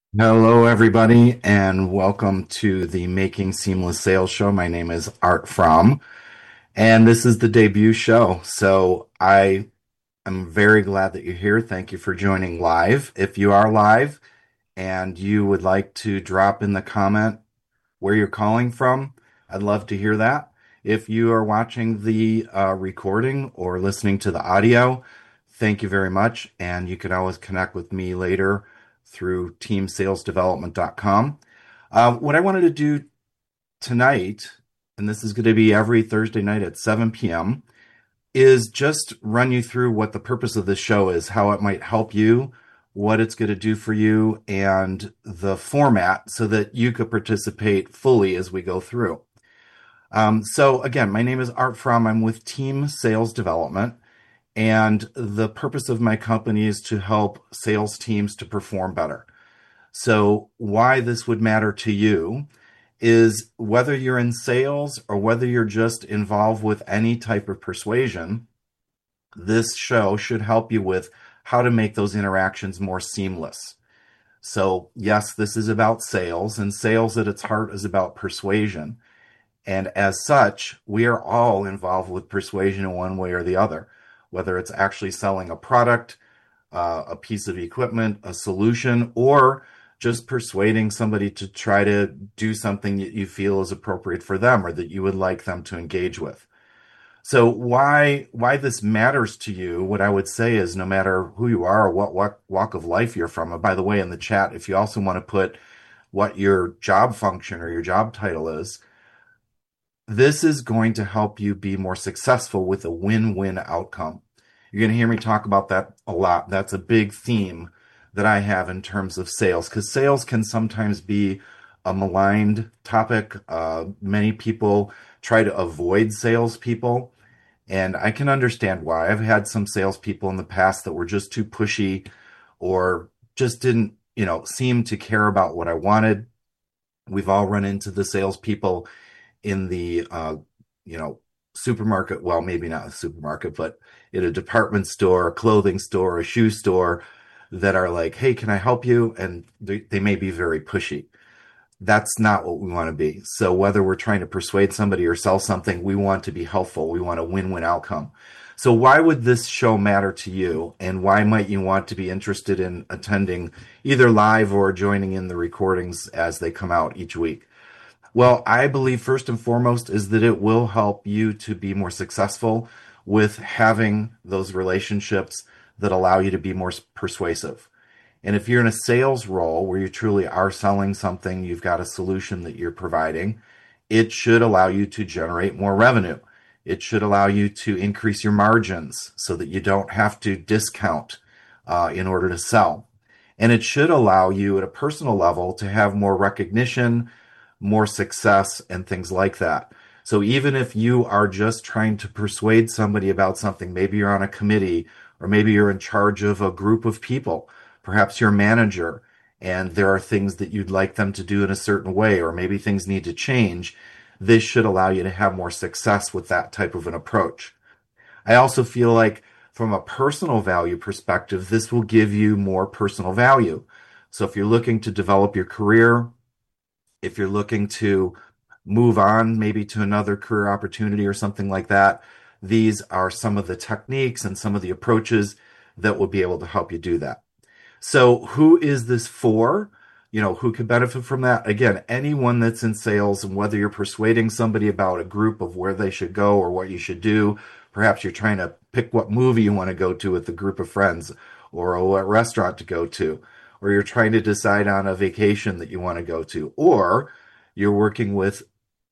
Hello, everybody, and welcome to the Making Seamless Sales Show. My name is Art Fromm, and this is the debut show. So I am very glad that you're here. Thank you for joining live. If you are live and you would like to drop in the comment where you're calling from, I'd love to hear that. If you are watching the recording or listening to the audio, thank you very much. And you can always connect with me later through teamsalesdevelopment.com. What I wanted to do tonight, and this is going to be every Thursday night at 7 p.m., is just run you through what the purpose of this show is, how it might help you, what it's going to do for you, and the format so that you could participate fully as we go through. So again, my name is Art Fromm. I'm with Team Sales Development, and the purpose of my company is to help sales teams to perform better. So why this would matter to you is whether you're in sales or whether you're just involved with any type of persuasion, this show should help you with how to make those interactions more seamless. So yes, this is about sales, and sales at its heart is about persuasion. And as such, we are all involved with persuasion in one way or the other, whether it's actually selling a product, a piece of equipment, a solution, or just persuading somebody to try to do something that you feel is appropriate for them or that you would like them to engage with. So why this matters to you, what I would say is no matter who you are or what walk of life you're from, and by the way, in the chat, if you also want to put what your job function or your job title is, this is going to help you be more successful with a win-win outcome. You're going to hear me talk about that a lot. That's a big theme that I have in terms of sales, because sales can sometimes be a maligned topic. Many people try to avoid salespeople, and I can understand why. I've had some salespeople in the past that were just too pushy or just didn't, seem to care about what I wanted. We've all run into the salespeople in the supermarket, well, maybe not a supermarket, but in a department store, a clothing store, a shoe store, that are like, hey, can I help you? And they may be very pushy. That's not what we want to be. So whether we're trying to persuade somebody or sell something, we want to be helpful. We want a win-win outcome. So why would this show matter to you? And why might you want to be interested in attending either live or joining in the recordings as they come out each week? Well, I believe first and foremost is that it will help you to be more successful with having those relationships that allow you to be more persuasive. And if you're in a sales role where you truly are selling something, you've got a solution that you're providing, it should allow you to generate more revenue. It should allow you to increase your margins so that you don't have to discount in order to sell. And it should allow you at a personal level to have more recognition, more success, and things like that. So even if you are just trying to persuade somebody about something, maybe you're on a committee or maybe you're in charge of a group of people, perhaps you're a manager and there are things that you'd like them to do in a certain way, or maybe things need to change, this should allow you to have more success with that type of an approach. I also feel like from a personal value perspective, this will give you more personal value. So if you're looking to develop your career, if you're looking to move on maybe to another career opportunity or something like that, these are some of the techniques and some of the approaches that will be able to help you do that. So who is this for? Who could benefit from that? Again, anyone that's in sales, and whether you're persuading somebody about a group of where they should go or what you should do, perhaps you're trying to pick what movie you want to go to with a group of friends or what restaurant to go to, or you're trying to decide on a vacation that you want to go to, or you're working with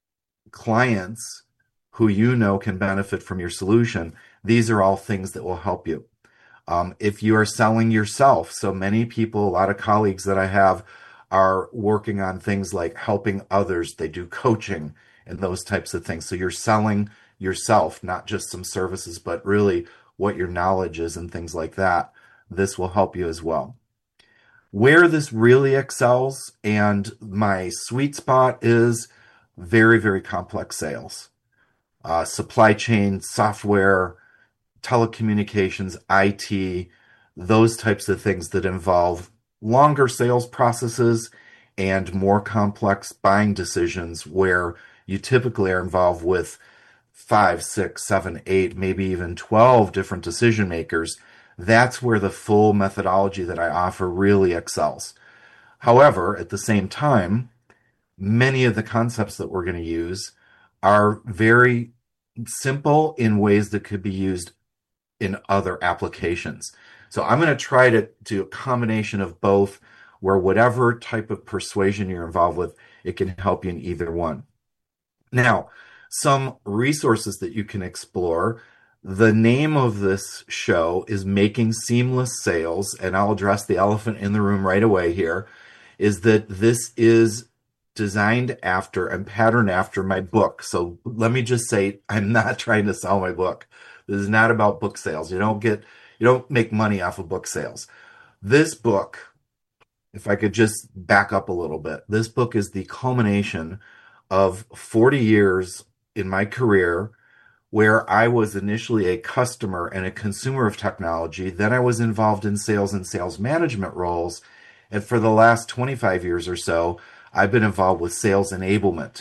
clients who can benefit from your solution. These are all things that will help you. If you are selling yourself, so many people, a lot of colleagues that I have are working on things like helping others. They do coaching and those types of things. So you're selling yourself, not just some services, but really what your knowledge is and things like that. This will help you as well. Where this really excels and my sweet spot is very, very complex sales, supply chain, software, telecommunications, IT, those types of things that involve longer sales processes and more complex buying decisions where you typically are involved with five, six, seven, eight, maybe even 12 different decision makers, that's where the full methodology that I offer really excels. However, at the same time, many of the concepts that we're going to use are very simple in ways that could be used in other applications. So I'm going to try to do a combination of both, where whatever type of persuasion you're involved with, it can help you in either one. Now, some resources that you can explore. The name of this show is Making Seamless Sales, and I'll address the elephant in the room right away here, is that this is designed after and patterned after my book. So let me just say, I'm not trying to sell my book. This is not about book sales. You don't make money off of book sales. This book, if I could just back up a little bit, this book is the culmination of 40 years in my career where I was initially a customer and a consumer of technology. Then I was involved in sales and sales management roles. And for the last 25 years or so, I've been involved with sales enablement.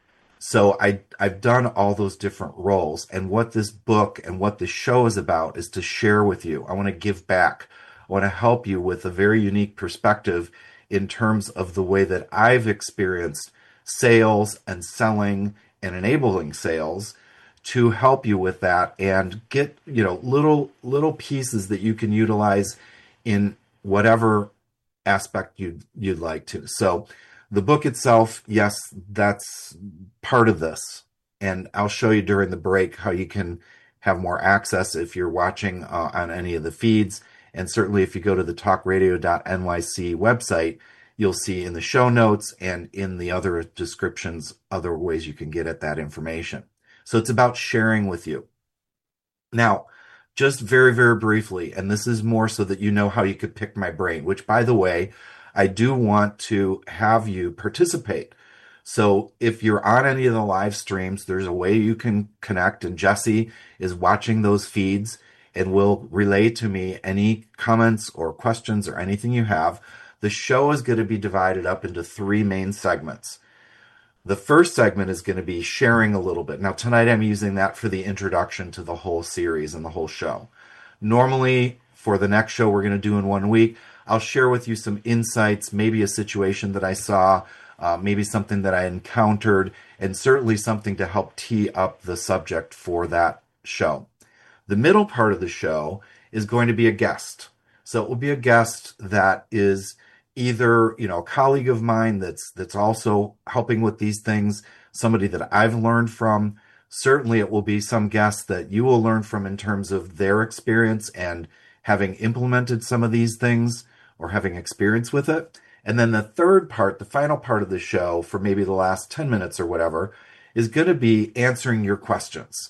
So I've done all those different roles. And what this book and what this show is about is to share with you. I want to give back. I want to help you with a very unique perspective in terms of the way that I've experienced sales and selling and enabling sales to help you with that and get, little pieces that you can utilize in whatever aspect you'd like to. So the book itself, yes, that's part of this. And I'll show you during the break how you can have more access if you're watching on any of the feeds. And certainly if you go to the talkradio.nyc website, you'll see in the show notes and in the other descriptions, other ways you can get at that information. So it's about sharing with you. Now, just very, very briefly, and this is more so that you know how you could pick my brain, which, by the way, I do want to have you participate. So if you're on any of the live streams, there's a way you can connect, and Jesse is watching those feeds and will relay to me any comments or questions or anything you have. The show is going to be divided up into three main segments. The first segment is going to be sharing a little bit. Now, tonight I'm using that for the introduction to the whole series and the whole show. Normally, for the next show we're going to do in 1 week, I'll share with you some insights, maybe a situation that I saw, maybe something that I encountered, and certainly something to help tee up the subject for that show. The middle part of the show is going to be a guest. So it will be a guest that is either, a colleague of mine that's also helping with these things, somebody that I've learned from. Certainly it will be some guest that you will learn from in terms of their experience and having implemented some of these things or having experience with it. And then the third part, the final part of the show, for maybe the last 10 minutes or whatever, is going to be answering your questions.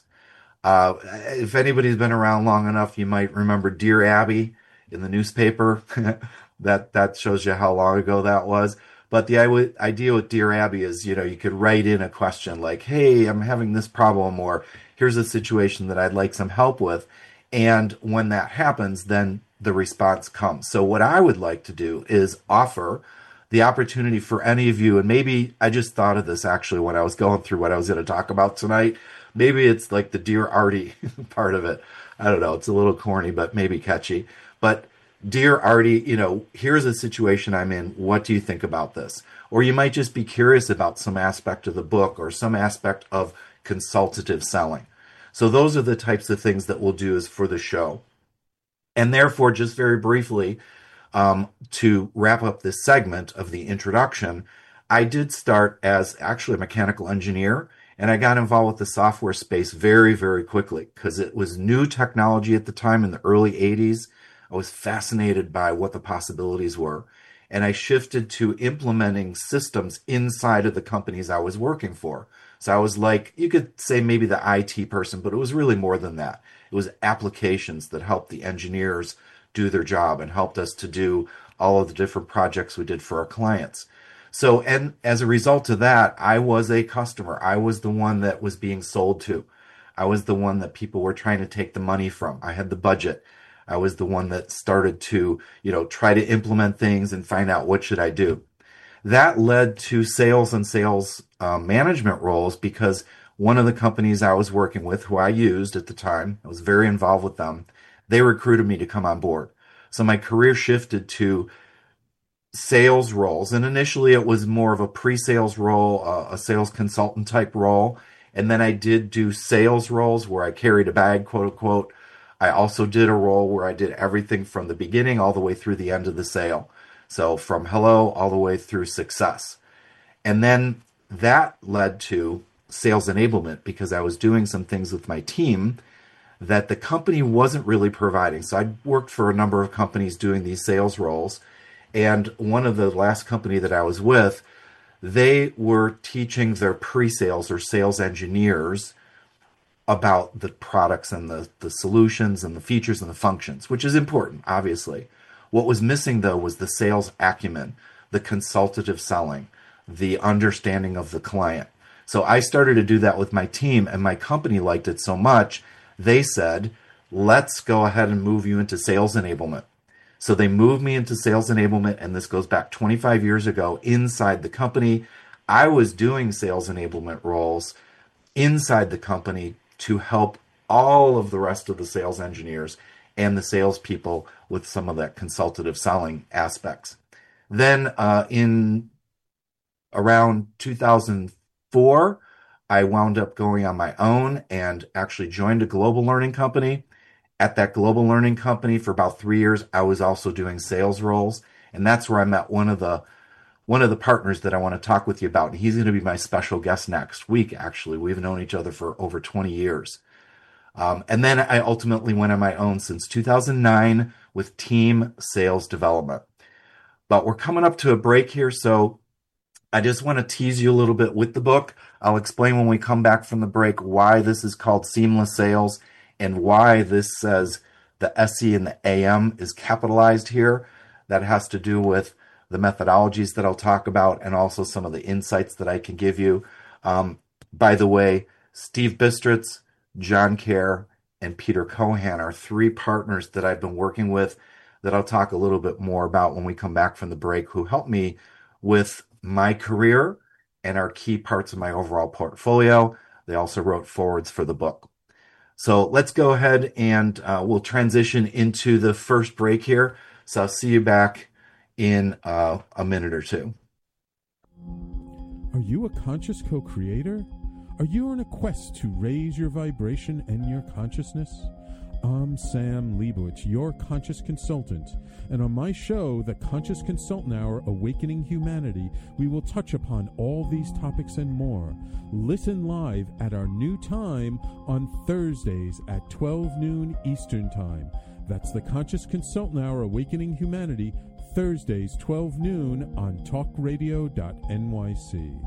If anybody's been around long enough, you might remember Dear Abby in the newspaper. That shows you how long ago that was. But the idea with Dear Abby is, you could write in a question like, hey, I'm having this problem, or here's a situation that I'd like some help with. And when that happens, then the response comes. So what I would like to do is offer the opportunity for any of you, and maybe I just thought of this actually when I was going through what I was going to talk about tonight. Maybe it's like the Dear Artie part of it. I don't know. It's a little corny, but maybe catchy. But Dear Artie, here's a situation I'm in. What do you think about this? Or you might just be curious about some aspect of the book or some aspect of consultative selling. So those are the types of things that we'll do is for the show. And therefore, just very briefly, to wrap up this segment of the introduction, I did start as actually a mechanical engineer, and I got involved with the software space very, very quickly because it was new technology at the time in the early 80s. I was fascinated by what the possibilities were. And I shifted to implementing systems inside of the companies I was working for. So I was like, you could say maybe the IT person, but it was really more than that. It was applications that helped the engineers do their job and helped us to do all of the different projects we did for our clients. So, and as a result of that, I was a customer. I was the one that was being sold to. I was the one that people were trying to take the money from. I had the budget. I was the one that started to, try to implement things and find out what should I do. That led to sales and sales management roles because one of the companies I was working with, who I used at the time, I was very involved with them, they recruited me to come on board. So my career shifted to sales roles. And initially it was more of a pre-sales role, a sales consultant type role. And then I did do sales roles where I carried a bag, quote unquote. I also did a role where I did everything from the beginning all the way through the end of the sale. So from hello all the way through success. And then that led to sales enablement because I was doing some things with my team that the company wasn't really providing. So I worked for a number of companies doing these sales roles. And one of the last company that I was with, they were teaching their pre-sales or sales engineers about the products and the solutions and the features and the functions, which is important, obviously. What was missing, though, was the sales acumen, the consultative selling, the understanding of the client. So I started to do that with my team, and my company liked it so much, they said, let's go ahead and move you into sales enablement. So they moved me into sales enablement, and this goes back 25 years ago inside the company. I was doing sales enablement roles inside the company to help all of the rest of the sales engineers and the salespeople with some of that consultative selling aspects. Then in around 2004, I wound up going on my own and actually joined a global learning company. At that global learning company for about 3 years, I was also doing sales roles. And that's where I met one of the partners that I want to talk with you about. And he's going to be my special guest next week, actually. We've known each other for over 20 years. And then I ultimately went on my own since 2009 with team sales development. But we're coming up to a break here, so I just want to tease you a little bit with the book. I'll explain when we come back from the break why this is called Seamless Sales and why this says the SE and the AM is capitalized here. That has to do with the methodologies that I'll talk about and also some of the insights that I can give you. By the way, Steve Bistritz, John Kerr, and Peter Cohan are 3 partners that I've been working with that I'll talk a little bit more about when we come back from the break, who helped me with my career and are key parts of my overall portfolio. They also wrote forwards for the book. So let's go ahead and we'll transition into the first break here. So I'll see you back in a minute or two. Are you a conscious co-creator? Are you on a quest to raise your vibration and your consciousness? I'm Sam Leibowitz, your conscious consultant, and on my show, The Conscious Consultant Hour, Awakening Humanity, we will touch upon all these topics and more. Listen live at our new time on Thursdays at 12 noon Eastern Time. That's The Conscious Consultant Hour, Awakening Humanity, Thursdays 12 noon on talkradio.nyc.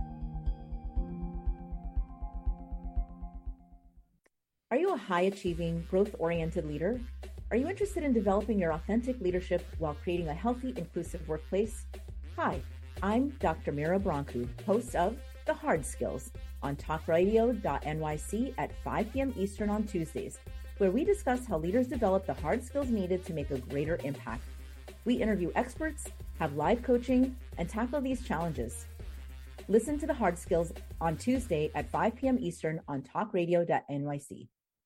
Are you a high-achieving, growth-oriented leader? Are you interested in developing your authentic leadership while creating a healthy, inclusive workplace? Hi, I'm Dr. Mira Brancu, host of The Hard Skills on talkradio.nyc at 5 p.m. Eastern on Tuesdays, where we discuss how leaders develop the hard skills needed to make a greater impact. We interview experts, have live coaching, and tackle these challenges. Listen to The Hard Skills on Tuesday at 5 p.m. Eastern on talkradio.nyc.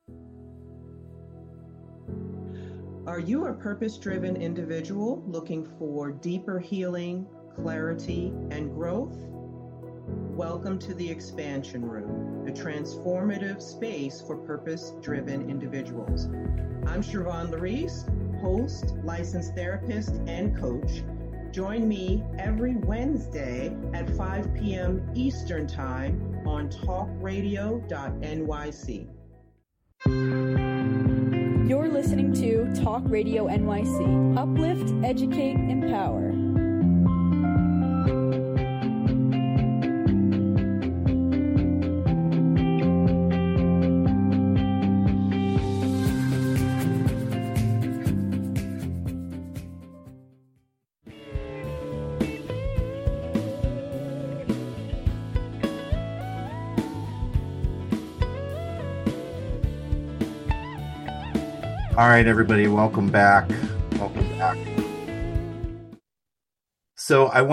Are you a purpose-driven individual looking for deeper healing, clarity, and growth? Welcome to the Expansion Room, a transformative space for purpose-driven individuals. I'm Siobhan Larice, host, licensed therapist, and coach. Join me every Wednesday at 5 p.m. Eastern Time on talkradio.nyc. You're listening to Talk Radio NYC. Uplift, educate, empower. All right, everybody, welcome back. Welcome back. So I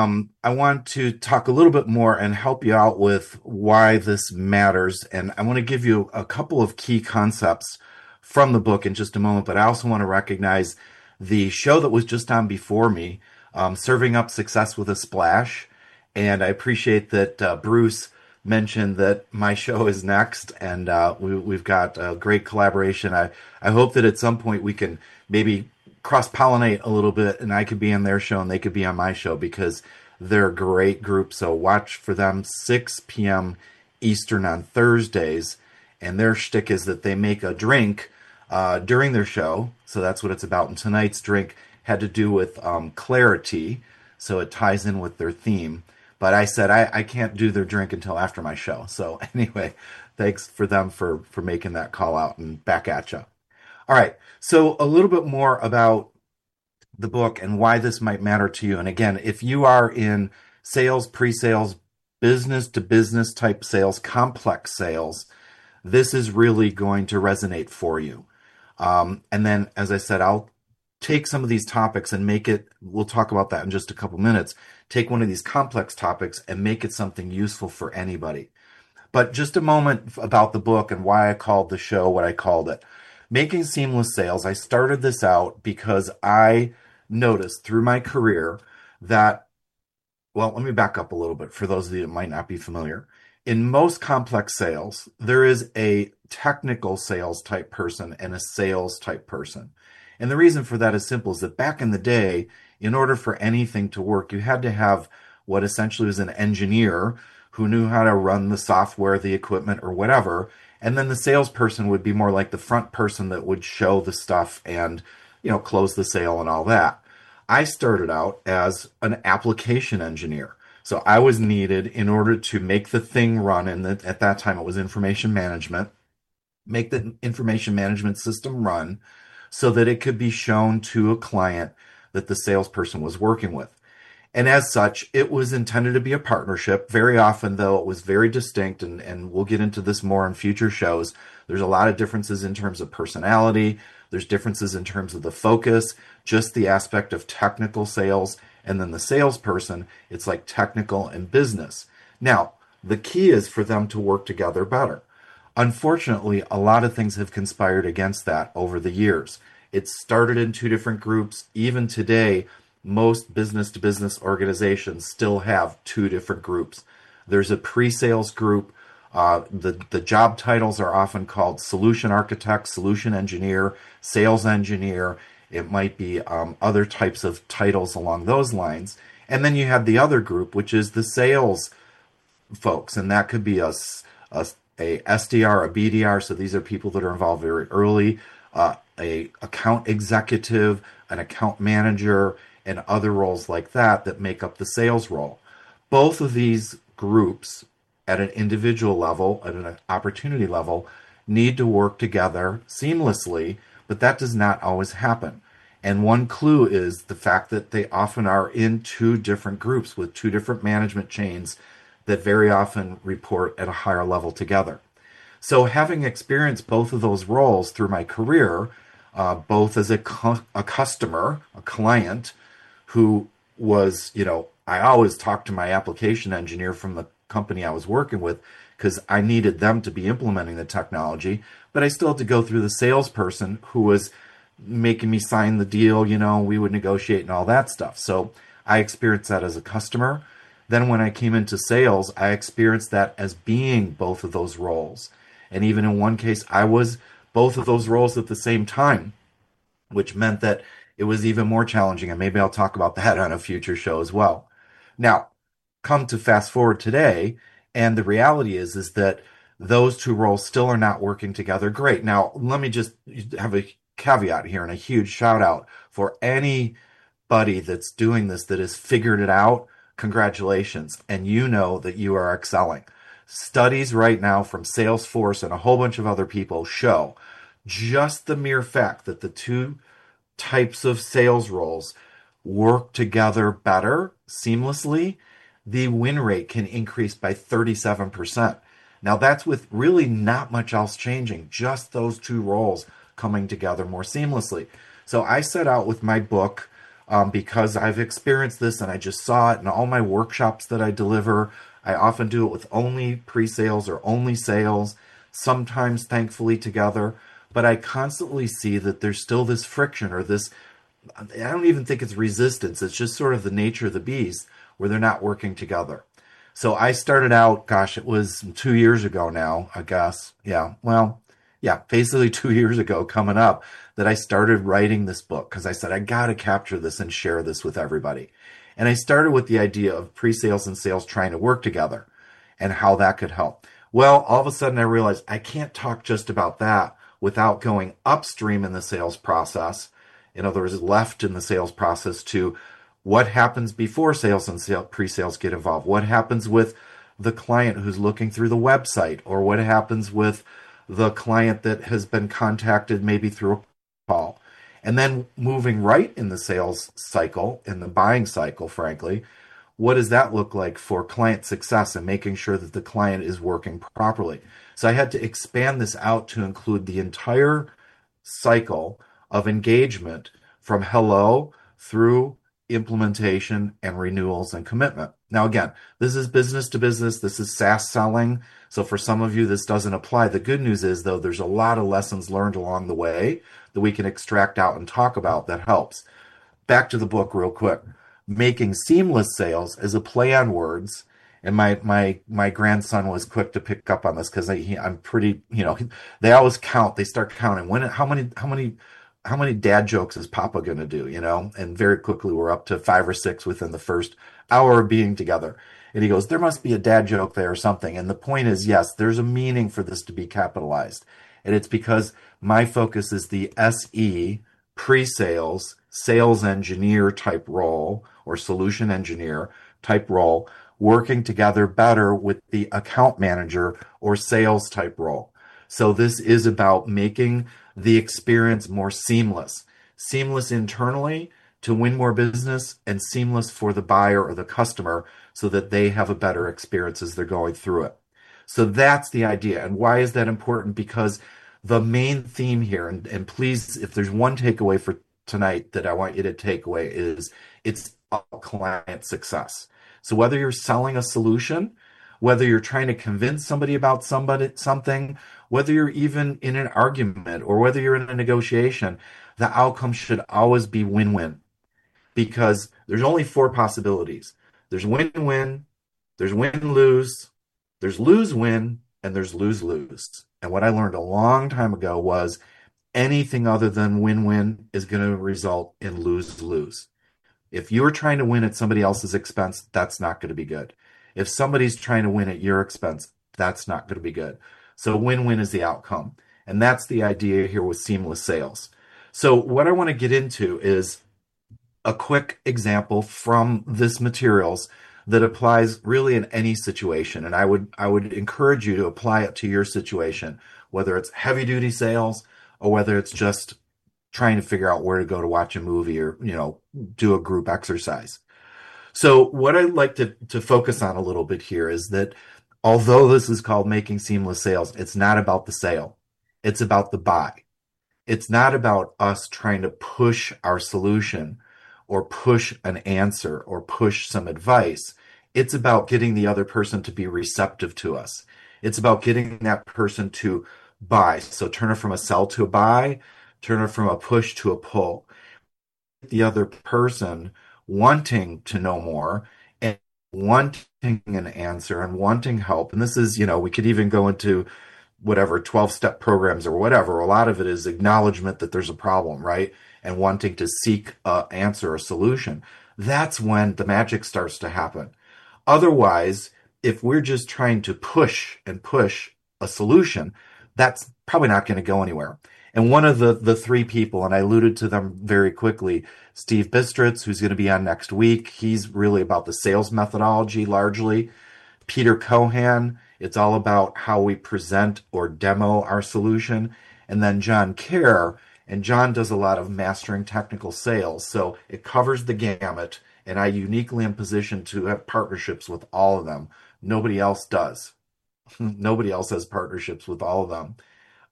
want to talk a little bit more and help you out with why this matters, and I want to give you a couple of key concepts from the book in just a moment. But I also want to recognize the show that was just on before me, Serving Up Success with a Splash, and I appreciate that Bruce mentioned that my show is next, and we've got a great collaboration. I hope that at some point we can maybe cross-pollinate a little bit, and I could be on their show and they could be on my show, because they're a great group. So watch for them, 6 p.m. Eastern on Thursdays, and their shtick is that they make a drink during their show. So that's what it's about. And tonight's drink had to do with clarity, so it ties in with their theme. But I said I can't do their drink until after my show. So anyway, thanks for them for making that call out, and back at you. All right, so a little bit more about the book and why this might matter to you. And again, if you are in sales, pre-sales, business-to-business type sales, complex sales, this is really going to resonate for you. And then, as I said, I'll take some of these topics and make it, we'll talk about that in just a couple minutes, take one of these complex topics and make it something useful for anybody. But just a moment about the book and why I called the show what I called it. Making Seamless Sales. I started this out because I noticed through my career that, well, let me back up a little bit for those of you that might not be familiar. In most complex sales, there is a technical sales type person and a sales type person. And the reason for that is simple, is that back in the day, in order for anything to work, you had to have what essentially was an engineer who knew how to run the software, the equipment, or whatever. And then the salesperson would be more like the front person that would show the stuff and, close the sale and all that. I started out as an application engineer. So I was needed in order to make the thing run, and at that time it was information management, make the information management system run so that it could be shown to a client that the salesperson was working with. And as such, it was intended to be a partnership. Very often, though, it was very distinct, and we'll get into this more in future shows. There's a lot of differences in terms of personality. There's differences in terms of the focus, just the aspect of technical sales. And then the salesperson, it's like technical and business. Now, the key is for them to work together better. Unfortunately, a lot of things have conspired against that over the years. It started in 2 different groups. Even today, most business-to-business organizations still have 2 different groups. There's a pre-sales group. The job titles are often called solution architect, solution engineer, sales engineer. It might be other types of titles along those lines. And then you have the other group, which is the sales folks. And that could be a SDR, a BDR. So these are people that are involved very early, a account executive, an account manager, and other roles like that make up the sales role. Both of these groups at an individual level, at an opportunity level, need to work together seamlessly, but that does not always happen. And one clue is the fact that they often are in 2 different groups with 2 different management chains that very often report at a higher level together. So having experienced both of those roles through my career, both as a customer, a client, who was, I always talked to my application engineer from the company I was working with because I needed them to be implementing the technology, but I still had to go through the salesperson who was making me sign the deal, we would negotiate and all that stuff. So I experienced that as a customer. Then when I came into sales, I experienced that as being both of those roles. And even in one case, I was both of those roles at the same time, which meant that it was even more challenging. And maybe I'll talk about that on a future show as well. Now, come to fast forward today, and the reality is that those 2 roles still are not working together. Great. Now, let me just have a caveat here and a huge shout out for anybody that's doing this that has figured it out. Congratulations. And you know that you are excelling. Studies right now from Salesforce and a whole bunch of other people show just the mere fact that the 2 types of sales roles work together better, seamlessly, the win rate can increase by 37%. Now that's with really not much else changing, just those 2 roles coming together more seamlessly. So I set out with my book because I've experienced this and I just saw it in all my workshops that I deliver. I often do it with only pre-sales or only sales, sometimes thankfully together. But I constantly see that there's still this friction or this, I don't even think it's resistance. It's just sort of the nature of the beast where they're not working together. So I started out, gosh, it was 2 years ago now, I guess. Yeah, well, yeah, basically 2 years ago coming up that I started writing this book because I said, I got to capture this and share this with everybody. And I started with the idea of pre-sales and sales trying to work together and how that could help. Well, all of a sudden I realized I can't talk just about that without going upstream in the sales process. In other words, left in the sales process to what happens before sales and pre-sales get involved. What happens with the client who's looking through the website, or what happens with the client that has been contacted maybe through a call. And then moving right in the sales cycle, in the buying cycle, frankly, what does that look like for client success and making sure that the client is working properly? So I had to expand this out to include the entire cycle of engagement from hello through implementation and renewals and commitment. Now, again, this is business to business. This is SaaS selling. So for some of you, this doesn't apply. The good news is, though, there's a lot of lessons learned along the way that we can extract out and talk about that helps. Back to the book real quick. Making Seamless Sales is a play on words. And my grandson was quick to pick up on this because I'm pretty, they always count. They start counting. How many dad jokes is Papa going to do, And very quickly we're up to 5 or 6 within the first hour of being together. And he goes, there must be a dad joke there or something. And the point is, yes, there's a meaning for this to be capitalized. And it's because my focus is the SE, pre-sales, sales engineer type role or solution engineer type role, working together better with the account manager or sales type role. So this is about making the experience more seamless internally to win more business, and seamless for the buyer or the customer so that they have a better experience as they're going through it. So that's the idea. And why is that important? Because the main theme here, and please, if there's one takeaway for tonight that I want you to take away, is it's about client success. So whether you're selling a solution, whether you're trying to convince somebody about something, whether you're even in an argument or whether you're in a negotiation, the outcome should always be win-win, because there's only 4 possibilities. There's win-win, there's win-lose, there's lose-win, and there's lose-lose. And what I learned a long time ago was anything other than win-win is going to result in lose-lose. If you're trying to win at somebody else's expense, that's not going to be good. If somebody's trying to win at your expense, that's not going to be good. So win-win is the outcome. And that's the idea here with seamless sales. So what I want to get into is a quick example from this materials that applies really in any situation. And I would encourage you to apply it to your situation, whether it's heavy duty sales or whether it's just trying to figure out where to go to watch a movie or, do a group exercise. So what I'd like to focus on a little bit here is that although this is called Making Seamless Sales, it's not about the sale. It's about the buy. It's not about us trying to push our solution or push an answer or push some advice. It's about getting the other person to be receptive to us. It's about getting that person to buy. So turn it from a sell to a buy, turn it from a push to a pull. The other person wanting to know more and wanting an answer and wanting help. And this is, we could even go into whatever 12-step programs or whatever. A lot of it is acknowledgement that there's a problem, right? And wanting to seek an answer, a solution. That's when the magic starts to happen. Otherwise, if we're just trying to push a solution, that's probably not going to go anywhere. And one of the 3 people, and I alluded to them very quickly, Steve Bistritz, who's going to be on next week. He's really about the sales methodology largely. Peter Cohan, it's all about how we present or demo our solution. And then John Kerr, and John does a lot of mastering technical sales. So it covers the gamut, and I uniquely am positioned to have partnerships with all of them. Nobody else does. Nobody else has partnerships with all of them.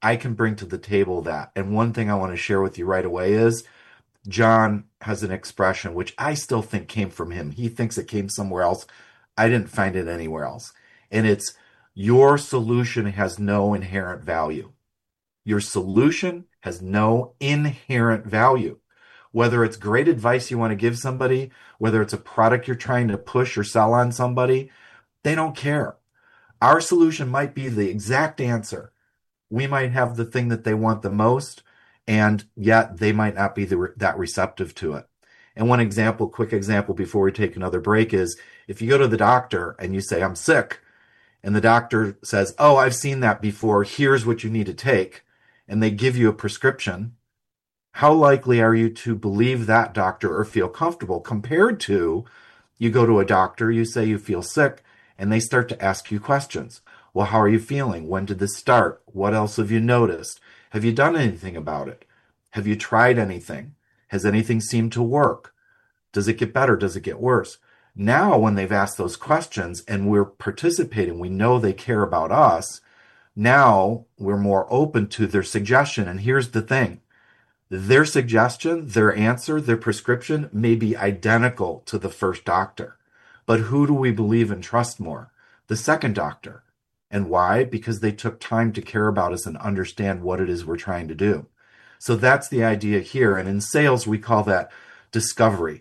I can bring to the table that. And one thing I want to share with you right away is John has an expression which I still think came from him. He thinks it came somewhere else. I didn't find it anywhere else. And it's, your solution has no inherent value. Your solution has no inherent value. Whether it's great advice you want to give somebody, whether it's a product you're trying to push or sell on somebody, they don't care. Our solution might be the exact answer. We might have the thing that they want the most, and yet they might not be that receptive to it. And one example, quick example before we take another break is, if you go to the doctor and you say, I'm sick, and the doctor says, oh, I've seen that before, here's what you need to take, and they give you a prescription, how likely are you to believe that doctor or feel comfortable compared to you go to a doctor, you say you feel sick, and they start to ask you questions. Well, how are you feeling? When did this start? What else have you noticed? Have you done anything about it? Have you tried anything? Has anything seemed to work? Does it get better? Does it get worse? Now, when they've asked those questions and we're participating, we know they care about us. Now we're more open to their suggestion. And here's the thing. Their suggestion, their answer, their prescription may be identical to the first doctor. But who do we believe and trust more? The second doctor. And why? Because they took time to care about us and understand what it is we're trying to do. So that's the idea here. And in sales, we call that discovery.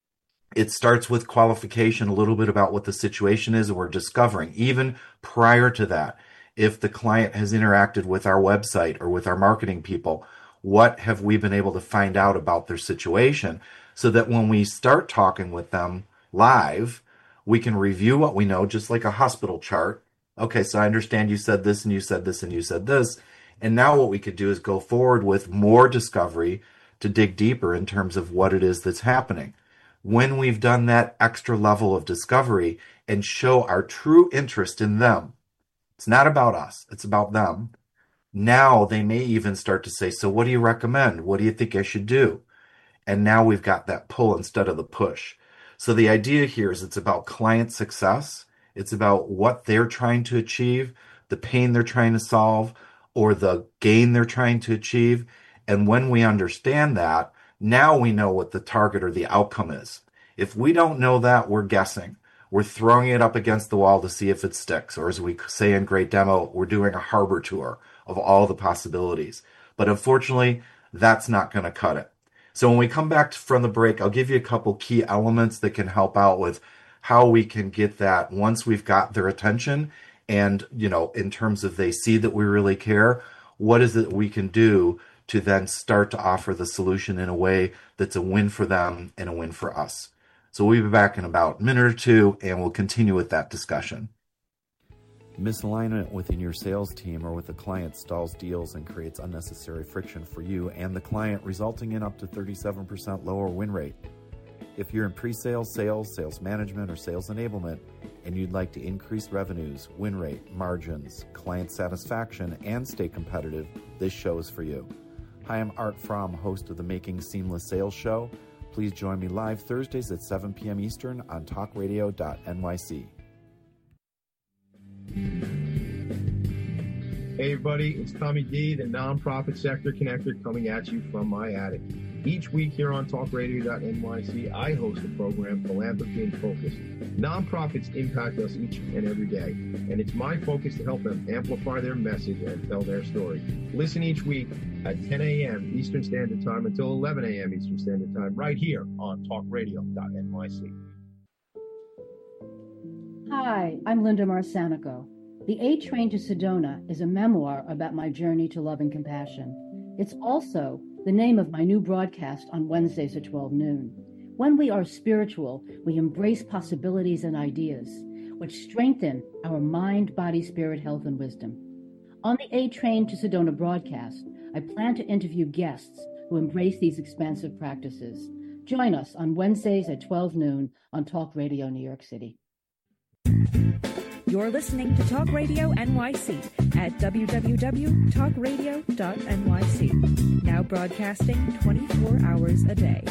It starts with qualification, a little bit about what the situation is, and we're discovering. Even prior to that, if the client has interacted with our website or with our marketing people, what have we been able to find out about their situation, so that when we start talking with them live, we can review what we know, just like a hospital chart. Okay, so I understand you said this and you said this and you said this. And now what we could do is go forward with more discovery to dig deeper in terms of what it is that's happening. When we've done that extra level of discovery and show our true interest in them, it's not about us, it's about them. Now they may even start to say, so what do you recommend? What do you think I should do? And now we've got that pull instead of the push. So the idea here is it's about client success. It's about what they're trying to achieve, the pain they're trying to solve, or the gain they're trying to achieve. And when we understand that, now we know what the target or the outcome is. If we don't know that, we're guessing. We're throwing it up against the wall to see if it sticks. Or as we say in Great Demo, we're doing a harbor tour of all the possibilities. But unfortunately, that's not going to cut it. So when we come back from the break, I'll give you a couple key elements that can help out with how we can get that once we've got their attention. And, in terms of they see that we really care, what is it we can do to then start to offer the solution in a way that's a win for them and a win for us. So we'll be back in about a minute or two, and we'll continue with that discussion. Misalignment within your sales team or with the client stalls deals and creates unnecessary friction for you and the client, resulting in up to 37% lower win rate. If you're in pre-sales, sales, sales management, or sales enablement, and you'd like to increase revenues, win rate, margins, client satisfaction, and stay competitive, this show is for you. Hi, I'm Art Fromm, host of the Making Seamless Sales Show. Please join me live Thursdays at 7 p.m. Eastern on talkradio.nyc. Hey everybody, it's Tommy D, the Nonprofit Sector Connector, coming at you from my attic. Each week here on talkradio.nyc, I host the program Philanthropy in Focus. Nonprofits impact us each and every day, and it's my focus to help them amplify their message and tell their story. Listen each week at 10 a.m. Eastern Standard Time until 11 a.m. Eastern Standard Time, right here on talkradio.nyc. Hi, I'm Linda Marsanico. The A Train to Sedona is a memoir about my journey to love and compassion. It's also the name of my new broadcast on Wednesdays at 12 noon. When we are spiritual, we embrace possibilities and ideas, which strengthen our mind, body, spirit, health, and wisdom. On the A Train to Sedona broadcast, I plan to interview guests who embrace these expansive practices. Join us on Wednesdays at 12 noon on Talk Radio New York City. You're listening to Talk Radio NYC at www.talkradio.nyc. Now broadcasting 24 hours a day.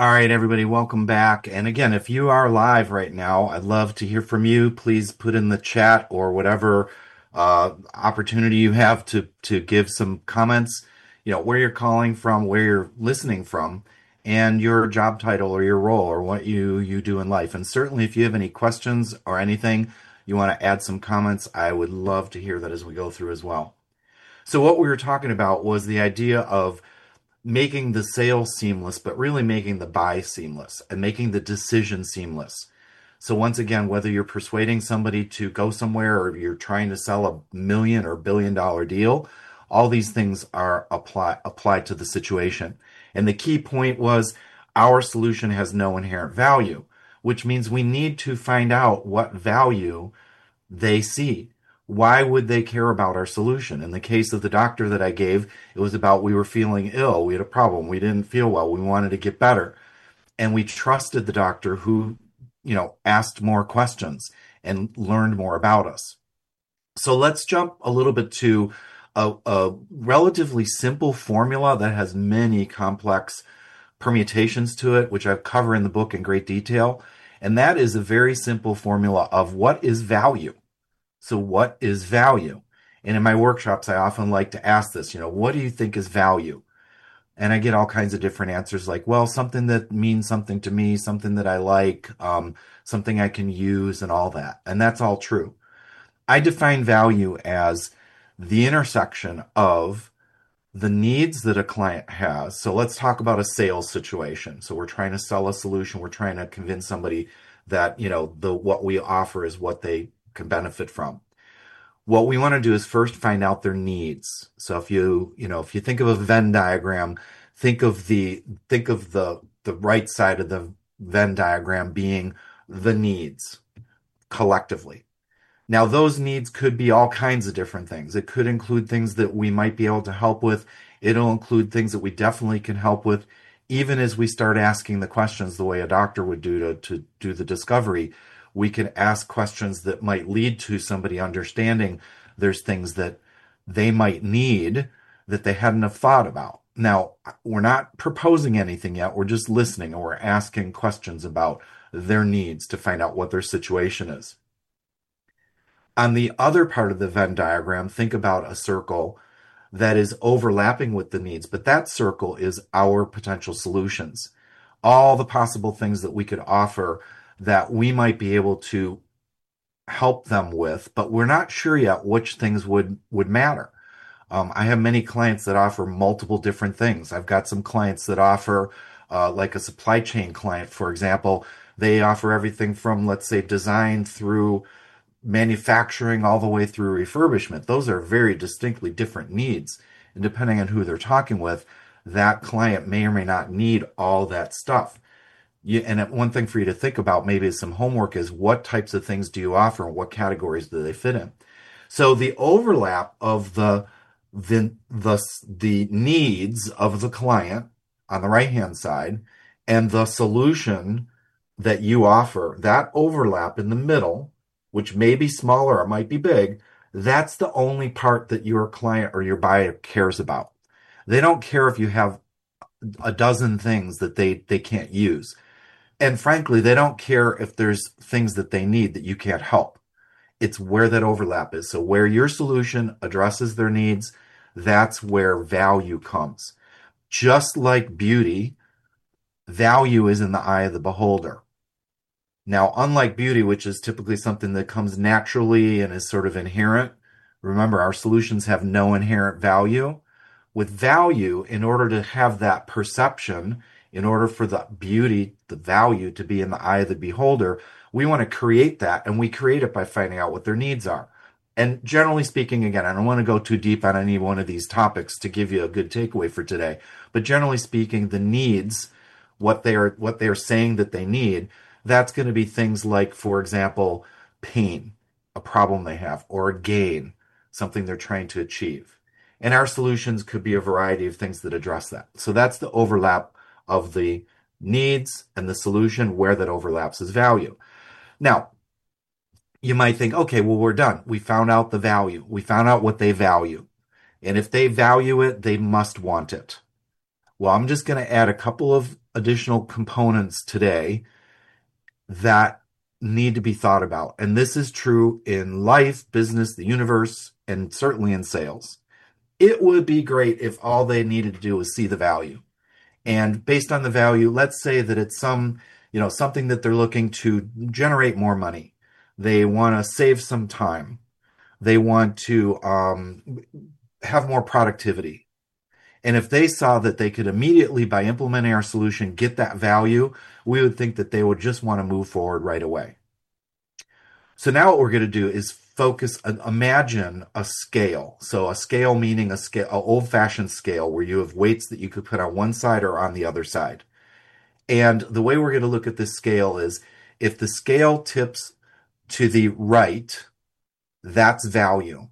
All right, everybody, welcome back. And again, if you are live right now, I'd love to hear from you. Please put in the chat or whatever opportunity you have to give some comments, where you're calling from, where you're listening from, and your job title or your role or what you do in life. And certainly if you have any questions or anything, you want to add some comments, I would love to hear that as we go through as well. So what we were talking about was the idea of making the sale seamless, but really making the buy seamless and making the decision seamless. So once again, whether you're persuading somebody to go somewhere or you're trying to sell a $1 million or $1 billion deal, all these things are applied to the situation. And the key point was our solution has no inherent value, which means we need to find out what value they see. Why would they care about our solution? In the case of the doctor that I gave, it was about we were feeling ill. We had a problem. We didn't feel well. We wanted to get better. And we trusted the doctor who, asked more questions and learned more about us. So let's jump a little bit to a relatively simple formula that has many complex permutations to it, which I cover in the book in great detail. And that is a very simple formula of what is value. So what is value? And in my workshops, I often like to ask this, what do you think is value? And I get all kinds of different answers like, well, something that means something to me, something that I like, something I can use and all that. And that's all true. I define value as the intersection of the needs that a client has. So let's talk about a sales situation. So we're trying to sell a solution. We're trying to convince somebody that, what we offer is what they can benefit from. What we want to do is first find out their needs. So if you think of a Venn diagram, think of the right side of the Venn diagram being the needs collectively. Now, those needs could be all kinds of different things. It could include things that we might be able to help with. It'll include things that we definitely can help with, even as we start asking the questions the way a doctor would do to do the discovery. We can ask questions that might lead to somebody understanding there's things that they might need that they hadn't have thought about. Now, we're not proposing anything yet. We're just listening, or we're asking questions about their needs to find out what their situation is. On the other part of the Venn diagram, think about a circle that is overlapping with the needs, but that circle is our potential solutions. All the possible things that we could offer that we might be able to help them with, but we're not sure yet which things would matter. I have many clients that offer multiple different things. I've got some clients that offer, like a supply chain client, for example, they offer everything from, let's say, design through manufacturing all the way through refurbishment. Those are very distinctly different needs. And depending on who they're talking with, that client may or may not need all that stuff. And one thing for you to think about, maybe as some homework, is what types of things do you offer and what categories do they fit in? So the overlap of the needs of the client on the right-hand side and the solution that you offer, that overlap in the middle, which may be small or it might be big, that's the only part that your client or your buyer cares about. They don't care if you have a dozen things that they can't use. And frankly, they don't care if there's things that they need that you can't help. It's where that overlap is. So where your solution addresses their needs, that's where value comes. Just like beauty, value is in the eye of the beholder. Now, unlike beauty, which is typically something that comes naturally and is sort of inherent, remember, our solutions have no inherent value. With value, in order to have that perception, in order for the beauty, the value to be in the eye of the beholder, we want to create that, and we create it by finding out what their needs are. And generally speaking, again, I don't want to go too deep on any one of these topics to give you a good takeaway for today, but generally speaking, the needs, what they're saying that they need, that's going to be things like, for example, pain, a problem they have, or a gain, something they're trying to achieve. And our solutions could be a variety of things that address that. So that's the overlap of the needs and the solution. Where that overlaps is value. Now, you might think, okay, well, we're done. We found out the value. We found out what they value. And if they value it, they must want it. Well, I'm just going to add a couple of additional components today that need to be thought about. And this is true in life, business, the universe, and certainly in sales. It would be great if all they needed to do was see the value. And based on the value, let's say that it's something that they're looking to generate more money. They want to save some time. They want to have more productivity. And if they saw that they could immediately, by implementing our solution, get that value, we would think that they would just want to move forward right away. So now what we're going to do is imagine a scale. So a scale meaning an old-fashioned scale where you have weights that you could put on one side or on the other side. And the way we're going to look at this scale is if the scale tips to the right, that's value.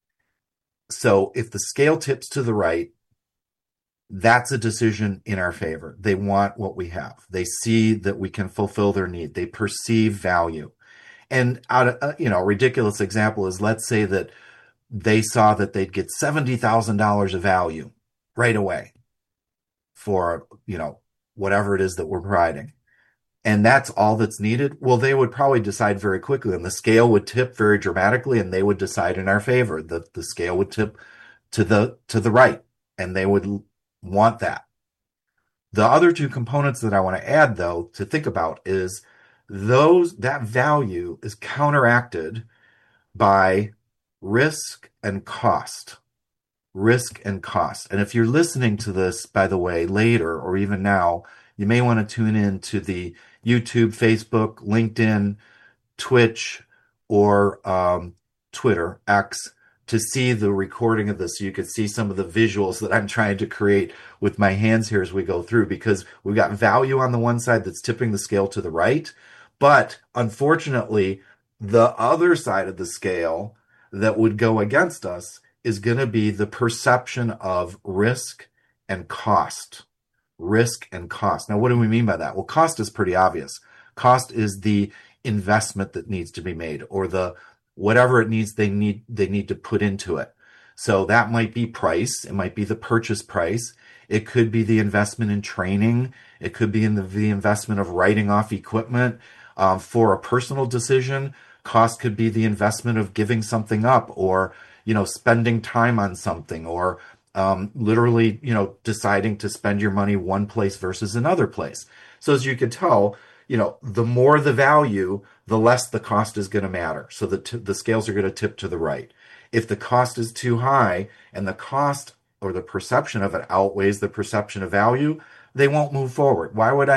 So if the scale tips to the right, that's a decision in our favor. They want what we have. They see that we can fulfill their need. They perceive value. And a ridiculous example is, let's say that they saw that they'd get $70,000 of value right away for, whatever it is that we're providing. And that's all that's needed. Well, they would probably decide very quickly, and the scale would tip very dramatically, and they would decide in our favor. The scale would tip to the right, and they would want that. The other two components that I want to add, though, to think about is that value is counteracted by risk and cost. Risk and cost. And if you're listening to this, by the way, later or even now, you may want to tune in to the YouTube, Facebook, LinkedIn, Twitch, or Twitter, X, to see the recording of this so you could see some of the visuals that I'm trying to create with my hands here as we go through, because we've got value on the one side that's tipping the scale to the right. But unfortunately, the other side of the scale that would go against us is going to be the perception of risk and cost. Risk and cost. Now, what do we mean by that? Well, cost is pretty obvious. Cost is the investment that needs to be made, or the whatever they need to put into it. So that might be price. It might be the purchase price. It could be the investment in training. It could be in the investment of writing off equipment. For a personal decision, cost could be the investment of giving something up, or, spending time on something, or literally, deciding to spend your money one place versus another place. So as you can tell, the more the value, the less the cost is going to matter. So the scales are going to tip to the right. If the cost is too high and the cost or the perception of it outweighs the perception of value, they won't move forward. Why would I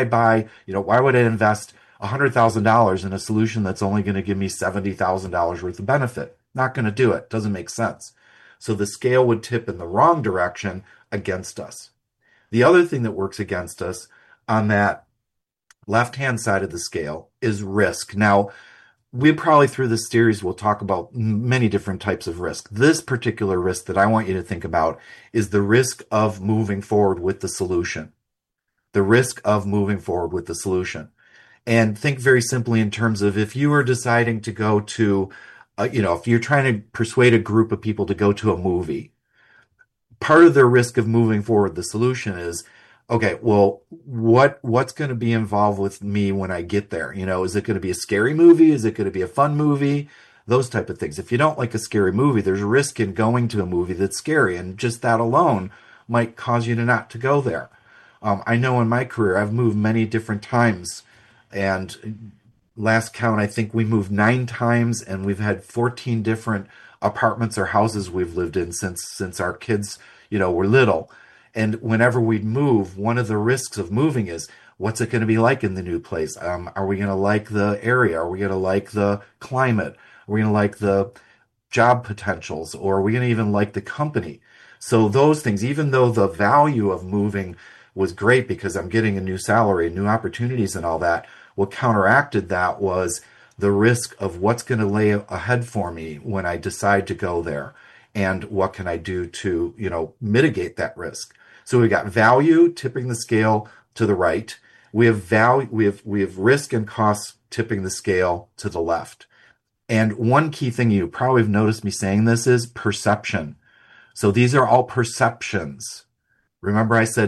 invest $100,000 in a solution that's only going to give me $70,000 worth of benefit? Not going to do it. Doesn't make sense. So the scale would tip in the wrong direction against us. The other thing that works against us on that left-hand side of the scale is risk. Now, we probably through this series will talk about many different types of risk. This particular risk that I want you to think about is the risk of moving forward with the solution. The risk of moving forward with the solution. And think very simply in terms of if you are deciding to go to, if you're trying to persuade a group of people to go to a movie, part of the risk of moving forward the solution is, okay, well, what's going to be involved with me when I get there? Is it going to be a scary movie? Is it going to be a fun movie? Those type of things. If you don't like a scary movie, there's a risk in going to a movie that's scary, and just that alone might cause you not to go there. I know in my career, I've moved many different times, and last count, I think we moved 9 times, and we've had 14 different apartments or houses we've lived in since our kids, were little. And whenever we'd move, one of the risks of moving is, what's it going to be like in the new place? Are we going to like the area? Are we going to like the climate? Are we going to like the job potentials? Or are we going to even like the company? So those things, even though the value of moving was great because I'm getting a new salary, new opportunities and all that, what counteracted that was the risk of what's going to lay ahead for me when I decide to go there, and what can I do to, mitigate that risk. So we got value tipping the scale to the right. We have value, we have risk and cost tipping the scale to the left. And one key thing you probably have noticed me saying this is perception. So these are all perceptions. Remember I said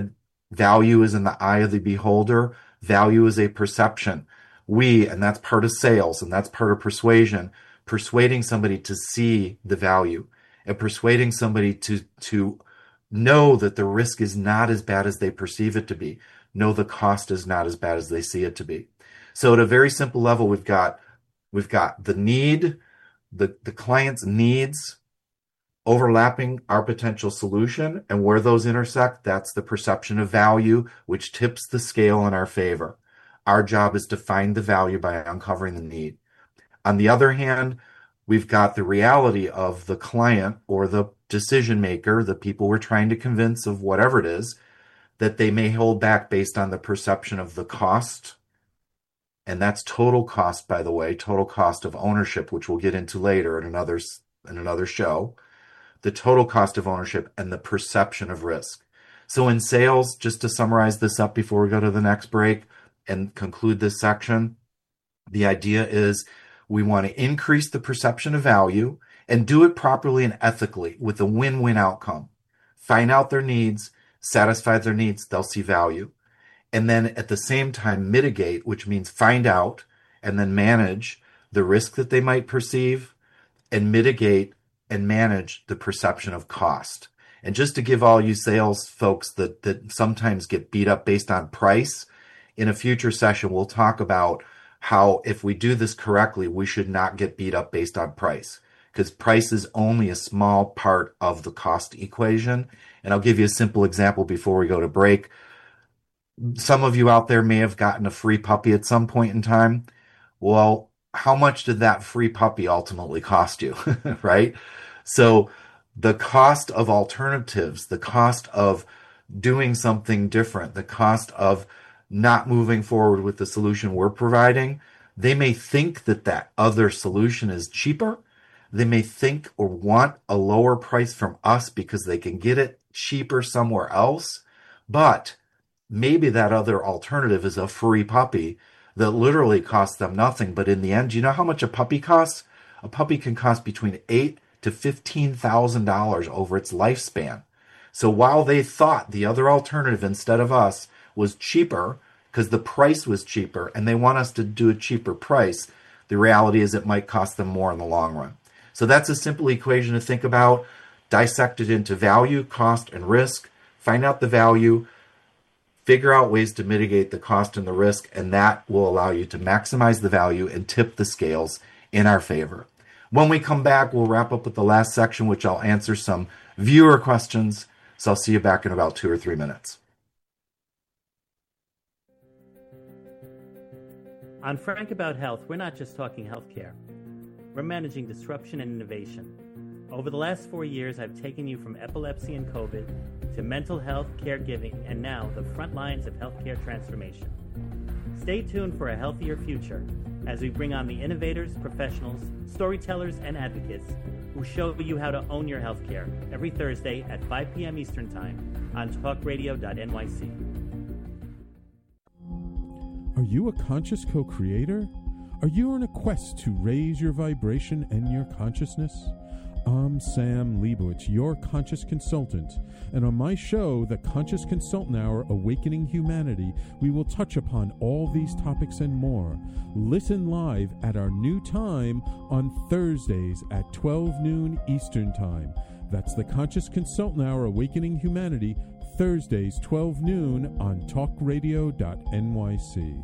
Value is in the eye of the beholder. Value is a perception. And that's part of sales, and that's part of persuasion, persuading somebody to see the value and persuading somebody to know that the risk is not as bad as they perceive it to be. Know the cost is not as bad as they see it to be. So at a very simple level, we've got the need, the client's needs overlapping our potential solution, and where those intersect, that's the perception of value, which tips the scale in our favor. Our job is to find the value by uncovering the need. On the other hand, we've got the reality of the client or the decision maker, the people we're trying to convince of whatever it is, that they may hold back based on the perception of the cost. And that's total cost, by the way, total cost of ownership, which we'll get into later in another show. The total cost of ownership and the perception of risk. So in sales, just to summarize this up before we go to the next break and conclude this section, the idea is we want to increase the perception of value and do it properly and ethically with a win-win outcome. Find out their needs, satisfy their needs, they'll see value. And then at the same time mitigate, which means find out and then manage the risk that they might perceive and mitigate and manage the perception of cost. And just to give all you sales folks that sometimes get beat up based on price, in a future session, we'll talk about how if we do this correctly, we should not get beat up based on price, because price is only a small part of the cost equation. And I'll give you a simple example before we go to break. Some of you out there may have gotten a free puppy at some point in time. Well, how much did that free puppy ultimately cost you, right? So the cost of alternatives, the cost of doing something different, the cost of not moving forward with the solution we're providing, they may think that other solution is cheaper. They may think or want a lower price from us because they can get it cheaper somewhere else. But maybe that other alternative is a free puppy that literally costs them nothing. But in the end, do you know how much a puppy costs? A puppy can cost between $8,000 to $15,000 over its lifespan. So while they thought the other alternative instead of us was cheaper because the price was cheaper and they want us to do a cheaper price, the reality is it might cost them more in the long run. So that's a simple equation to think about. Dissect it into value, cost, and risk. Find out the value. Figure out ways to mitigate the cost and the risk, and that will allow you to maximize the value and tip the scales in our favor. When we come back, we'll wrap up with the last section, which I'll answer some viewer questions. So I'll see you back in about 2 or 3 minutes. On Frank About Health, we're not just talking healthcare. We're managing disruption and innovation. Over the last 4 years, I've taken you from epilepsy and COVID to mental health, caregiving, and now the front lines of healthcare transformation. Stay tuned for a healthier future as we bring on the innovators, professionals, storytellers, and advocates who show you how to own your healthcare every Thursday at 5 p.m. Eastern Time on talkradio.nyc. Are you a conscious co-creator? Are you on a quest to raise your vibration and your consciousness? I'm Sam Leibowitz, your conscious consultant, and on my show, The Conscious Consultant Hour, Awakening Humanity, we will touch upon all these topics and more. Listen live at our new time on Thursdays at 12 noon Eastern Time. That's The Conscious Consultant Hour, Awakening Humanity, Thursdays 12 noon on talkradio.nyc.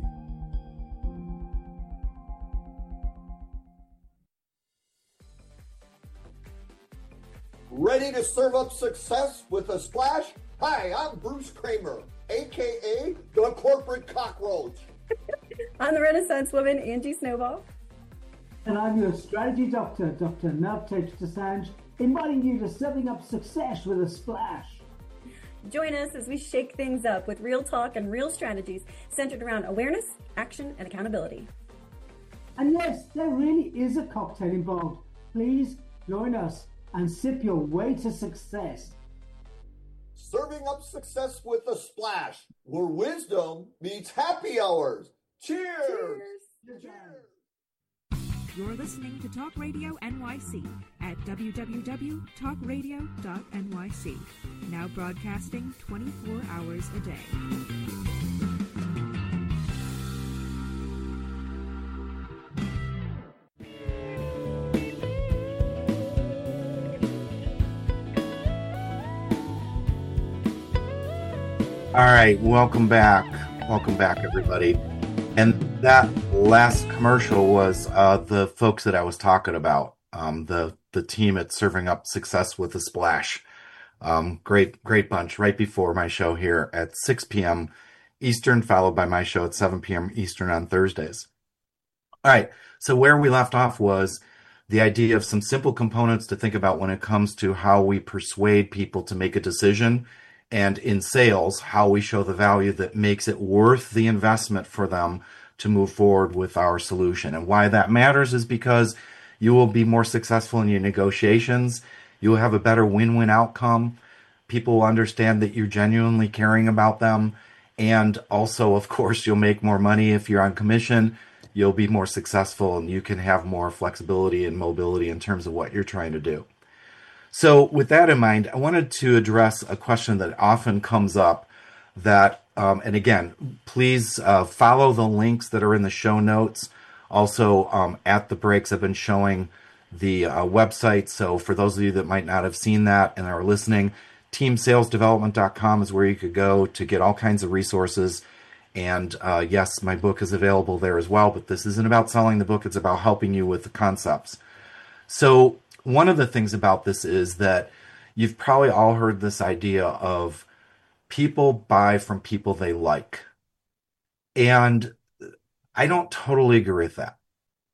Ready to serve up success with a splash? Hi, I'm Bruce Kramer, a.k.a. the Corporate Cockroach. I'm the Renaissance woman, Angie Snowball. And I'm your strategy doctor, Dr. Navtesh Desange, inviting you to serving up success with a splash. Join us as we shake things up with real talk and real strategies centered around awareness, action, and accountability. And yes, there really is a cocktail involved. Please join us and sip your way to success. Serving up success with a splash, where wisdom meets happy hours. Cheers! Cheers! Cheers! You're listening to Talk Radio NYC at www.talkradio.nyc. Now broadcasting 24 hours a day. All right, welcome back. Welcome back, everybody. And that last commercial was the folks that I was talking about, the team at Serving Up Success with a Splash. Great bunch right before my show here at 6 p.m. Eastern, followed by my show at 7 p.m. Eastern on Thursdays. All right, so where we left off was the idea of some simple components to think about when it comes to how we persuade people to make a decision. And in sales, how we show the value that makes it worth the investment for them to move forward with our solution. And why that matters is because you will be more successful in your negotiations. You will have a better win-win outcome. People will understand that you're genuinely caring about them. And also, of course, you'll make more money if you're on commission. You'll be more successful and you can have more flexibility and mobility in terms of what you're trying to do. So with that in mind, I wanted to address a question that often comes up that, and again, please follow the links that are in the show notes. Also, at the breaks, I've been showing the website. So for those of you that might not have seen that and are listening, teamsalesdevelopment.com is where you could go to get all kinds of resources. And yes, my book is available there as well, but this isn't about selling the book. It's about helping you with the concepts. So one of the things about this is that you've probably all heard this idea of people buy from people they like. And I don't totally agree with that.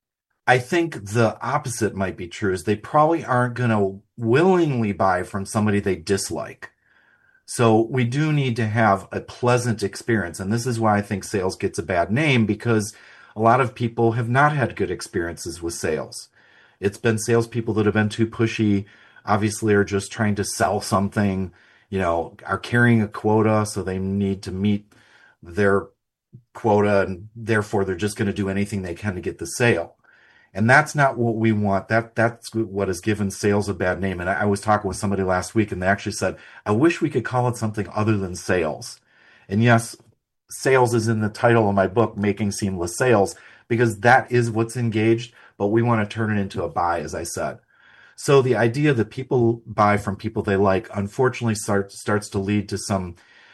I think the opposite might be true, is they probably aren't going to willingly buy from somebody they dislike. So we do need to have a pleasant experience. And this is why I think sales gets a bad name, because a lot of people have not had good experiences with sales. It's been salespeople that have been too pushy, obviously are just trying to sell something, are carrying a quota, so they need to meet their quota, and therefore they're just going to do anything they can to get the sale. And that's not what we want. That's what has given sales a bad name. And I was talking with somebody last week, and they actually said, I wish we could call it something other than sales. And yes, sales is in the title of my book, Making Seamless Sales, because that is what's engaged. But we want to turn it into a buy, as I said. So the idea that people buy from people they like, unfortunately, starts to lead to some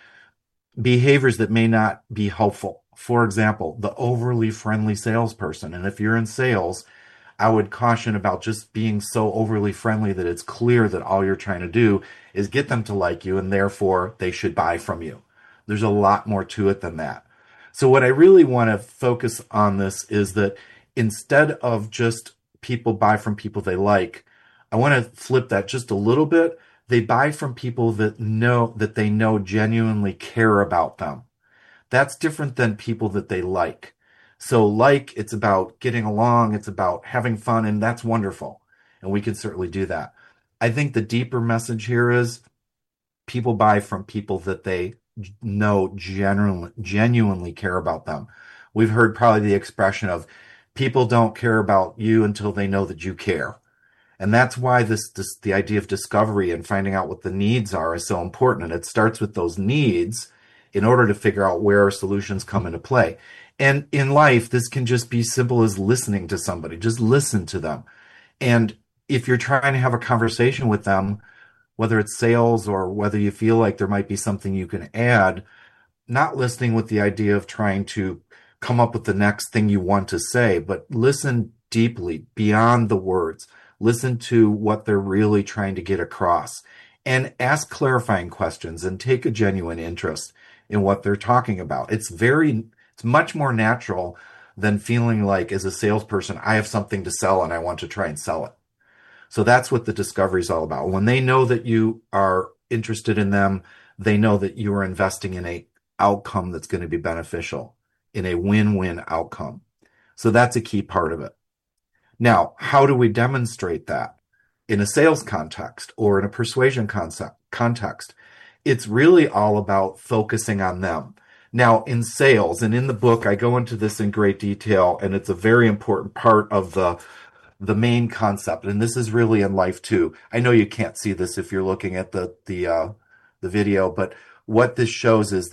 behaviors that may not be helpful. For example, the overly friendly salesperson. And if you're in sales, I would caution about just being so overly friendly that it's clear that all you're trying to do is get them to like you, and therefore they should buy from you. There's a lot more to it than that. So what I really want to focus on this is that instead of just people buy from people they like, I want to flip that just a little bit. They buy from people that they know genuinely care about them. That's different than people that they like. So it's about getting along, it's about having fun, and that's wonderful. And we can certainly do that. I think the deeper message here is people buy from people that they know genuinely care about them. We've heard probably the expression of, people don't care about you until they know that you care. And that's why the idea of discovery and finding out what the needs are is so important. And it starts with those needs in order to figure out where our solutions come into play. And in life, this can just be simple as listening to somebody. Just listen to them. And if you're trying to have a conversation with them, whether it's sales or whether you feel like there might be something you can add, not listening with the idea of trying to come up with the next thing you want to say, but listen deeply beyond the words. Listen to what they're really trying to get across, and ask clarifying questions and take a genuine interest in what they're talking about. It's much more natural than feeling like, as a salesperson, I have something to sell and I want to try and sell it. So that's what the discovery is all about. When they know that you are interested in them, they know that you are investing in an outcome that's going to be beneficial, in a win-win outcome. So that's a key part of it. Now, how do we demonstrate that in a sales context or in a persuasion context? It's really all about focusing on them. Now, in sales, and in the book, I go into this in great detail, and it's a very important part of the main concept. And this is really in life too. I know you can't see this if you're looking at the video, but what this shows is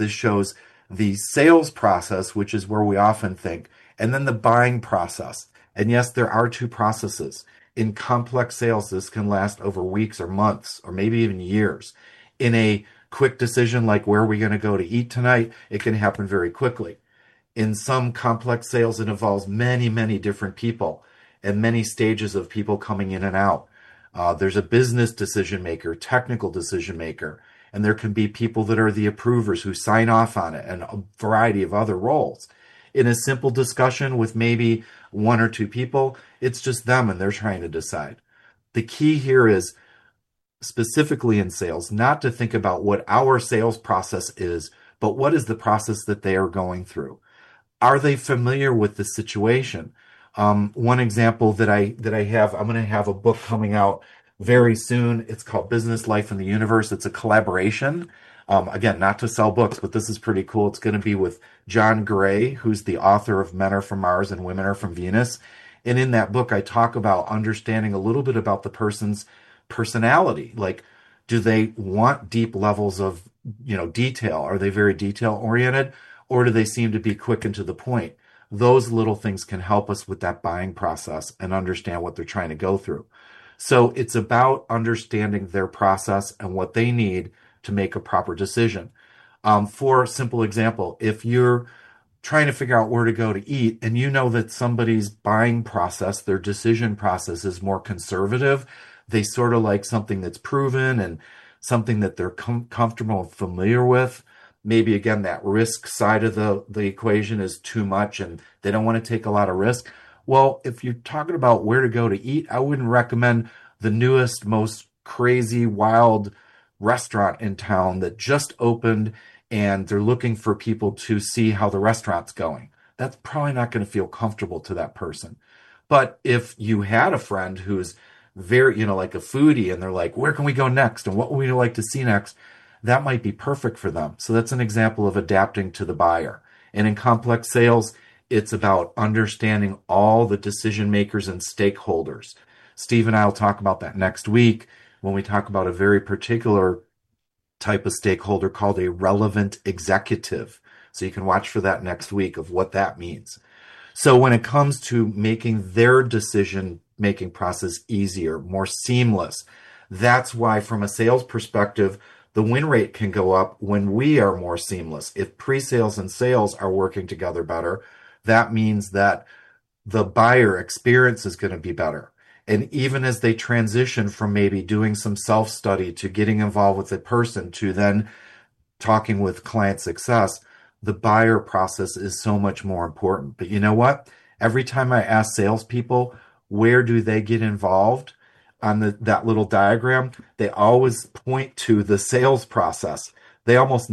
the sales process, which is where we often think, and then the buying process. And yes, there are two processes. In complex sales, this can last over weeks or months, or maybe even years. In a quick decision like where are we going to go to eat tonight, it can happen very quickly. In some complex sales, it involves many, many different people and many stages of people coming in and out. There's a business decision maker, technical decision maker, and there can be people that are the approvers who sign off on it, and a variety of other roles. In a simple discussion with maybe one or two people, it's just them and they're trying to decide. The key here is, specifically in sales, not to think about what our sales process is, but what is the process that they are going through. Are they familiar with the situation? One example that I have, I'm going to have a book coming out very soon. It's called Business Life in the Universe. It's a collaboration. Again, not to sell books, but this is pretty cool. It's going to be with John Gray, who's the author of Men Are From Mars and Women Are From Venus. And in that book, I talk about understanding a little bit about the person's personality. Like, do they want deep levels of, detail? Are they very detail oriented, or do they seem to be quick and to the point? Those little things can help us with that buying process and understand what they're trying to go through. So it's about understanding their process and what they need to make a proper decision. For a simple example, if you're trying to figure out where to go to eat and you know that somebody's buying process, their decision process is more conservative, they sort of like something that's proven and something that they're comfortable and familiar with. Maybe, again, that risk side of the equation is too much and they don't want to take a lot of risk. Well, if you're talking about where to go to eat, I wouldn't recommend the newest, most crazy, wild restaurant in town that just opened and they're looking for people to see how the restaurant's going. That's probably not going to feel comfortable to that person. But if you had a friend who's very, like a foodie, and they're like, where can we go next? And what would we like to see next? That might be perfect for them. So that's an example of adapting to the buyer. And in complex sales, it's about understanding all the decision makers and stakeholders. Steve and I will talk about that next week when we talk about a very particular type of stakeholder called a relevant executive. So you can watch for that next week of what that means. So when it comes to making their decision-making process easier, more seamless, that's why from a sales perspective, the win rate can go up when we are more seamless. If pre-sales and sales are working together better, that means that the buyer experience is going to be better. And even as they transition from maybe doing some self-study to getting involved with a person to then talking with client success, the buyer process is so much more important. But you know what? Every time I ask salespeople, where do they get involved on that little diagram, they always point to the sales process. They always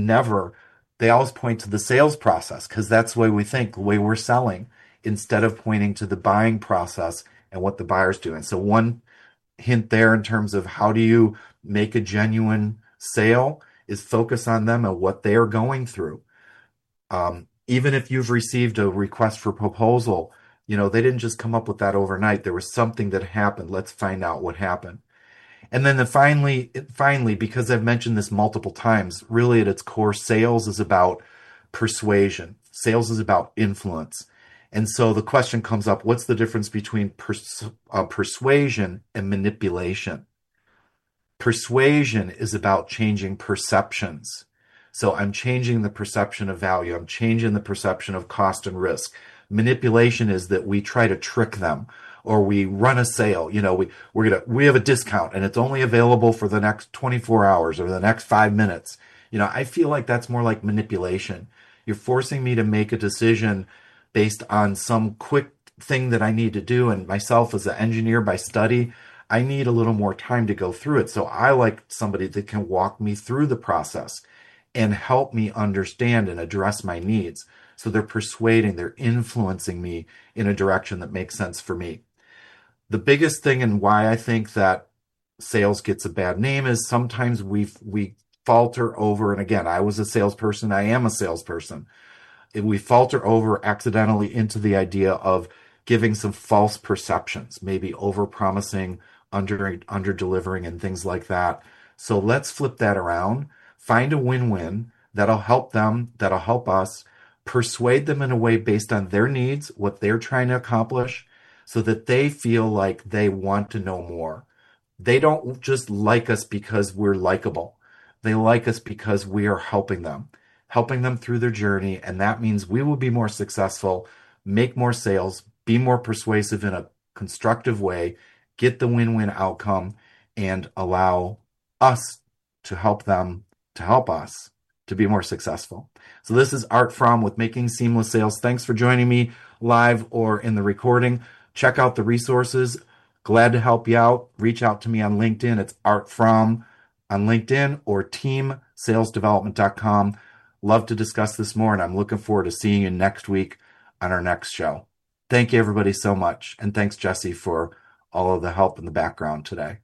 point to the sales process because that's the way we think, the way we're selling, instead of pointing to the buying process and what the buyer's doing. So one hint there in terms of how do you make a genuine sale is focus on them and what they are going through. Even if you've received a request for proposal, they didn't just come up with that overnight. There was something that happened. Let's find out what happened. And then finally, because I've mentioned this multiple times, really at its core, sales is about persuasion. Sales is about influence. And so the question comes up, what's the difference between persuasion and manipulation? Persuasion is about changing perceptions. So I'm changing the perception of value. I'm changing the perception of cost and risk. Manipulation is that we try to trick them, or we run a sale. We have a discount and it's only available for the next 24 hours or the next 5 minutes. I feel like that's more like manipulation. You're forcing me to make a decision based on some quick thing that I need to do. And myself as an engineer by study, I need a little more time to go through it. So I like somebody that can walk me through the process and help me understand and address my needs. So they're persuading, they're influencing me in a direction that makes sense for me. The biggest thing and why I think that sales gets a bad name is sometimes we falter over, and again, I was a salesperson, I am a salesperson. If we falter over accidentally into the idea of giving some false perceptions, maybe over-promising, under-delivering, and things like that. So let's flip that around. Find a win-win that'll help them, that'll help us, persuade them in a way based on their needs, what they're trying to accomplish, so that they feel like they want to know more. They don't just like us because we're likable. They like us because we are helping them through their journey. And that means we will be more successful, make more sales, be more persuasive in a constructive way, get the win-win outcome, and allow us to help them to help us to be more successful. So this is Art Fromm with Making Seamless Sales. Thanks for joining me live or in the recording. Check out the resources. Glad to help you out. Reach out to me on LinkedIn. It's Art Fromm on LinkedIn or teamsalesdevelopment.com. Love to discuss this more, and I'm looking forward to seeing you next week on our next show. Thank you, everybody, so much. And thanks, Jesse, for all of the help in the background today.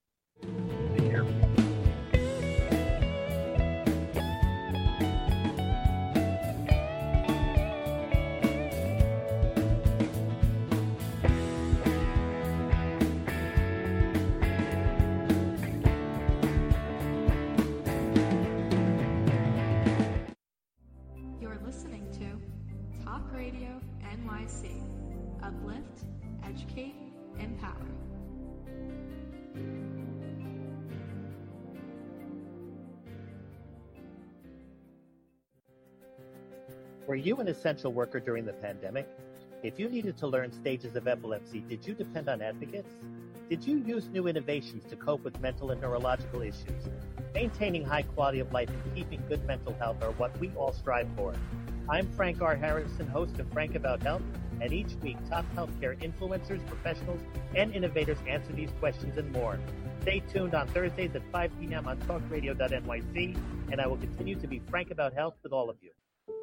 You're listening to Talk Radio NYC. Uplift, educate, empower. Were you an essential worker during the pandemic? If you needed to learn stages of epilepsy, did you depend on advocates? Did you use new innovations to cope with mental and neurological issues? Maintaining high quality of life and keeping good mental health are what we all strive for. I'm Frank R. Harrison, host of Frank About Health, and each week top healthcare influencers, professionals, and innovators answer these questions and more. Stay tuned on Thursdays at 5 p.m. on talkradio.nyc, and I will continue to be frank about health with all of you.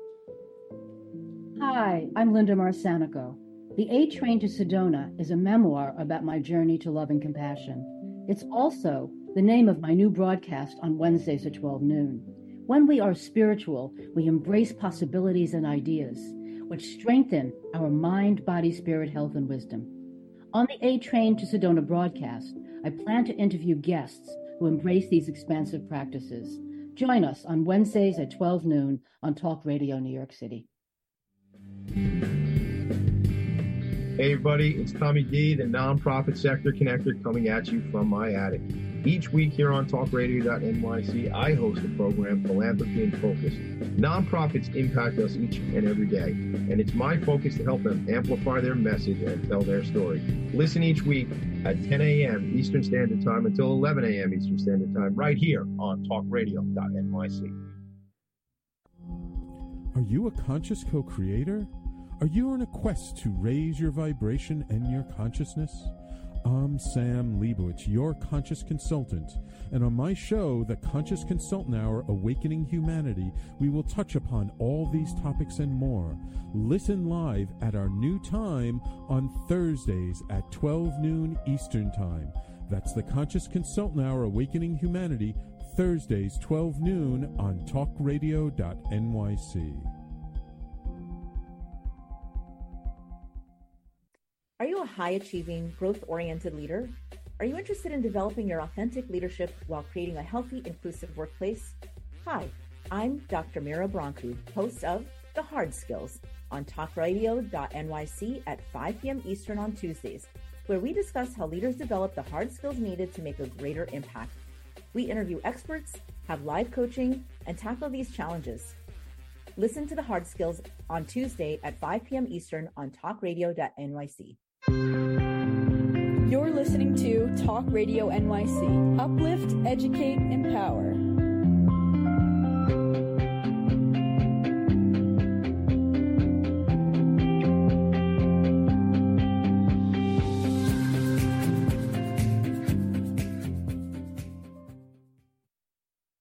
Hi, I'm Linda Marsanico. The A Train to Sedona is a memoir about my journey to love and compassion. It's also the name of my new broadcast on Wednesdays at 12 noon. When we are spiritual, we embrace possibilities and ideas, which strengthen our mind, body, spirit, health, and wisdom. On the A Train to Sedona broadcast, I plan to interview guests who embrace these expansive practices. Join us on Wednesdays at 12 noon on Talk Radio New York City. Hey everybody, it's Tommy D, the nonprofit sector connector, coming at you from my attic. Each week here on talkradio.nyc, I host the program Philanthropy in Focus. Nonprofits impact us each and every day, and it's my focus to help them amplify their message and tell their story. Listen each week at 10 a.m. Eastern Standard Time until 11 a.m. Eastern Standard Time, right here on talkradio.nyc. Are you a conscious co-creator? Are you on a quest to raise your vibration and your consciousness? I'm Sam Leibowitz, your conscious consultant, and on my show, The Conscious Consultant Hour, Awakening Humanity, we will touch upon all these topics and more. Listen live at our new time on Thursdays at 12 noon Eastern Time. That's The Conscious Consultant Hour, Awakening Humanity, Thursdays, 12 noon on talkradio.nyc. Are you a high-achieving, growth-oriented leader? Are you interested in developing your authentic leadership while creating a healthy, inclusive workplace? Hi, I'm Dr. Mira Brancu, host of The Hard Skills on talkradio.nyc at 5 p.m. Eastern on Tuesdays, where we discuss how leaders develop the hard skills needed to make a greater impact. We interview experts, have live coaching, and tackle these challenges. Listen to The Hard Skills on Tuesday at 5 p.m. Eastern on talkradio.nyc. You're listening to Talk Radio NYC. Uplift, educate, empower.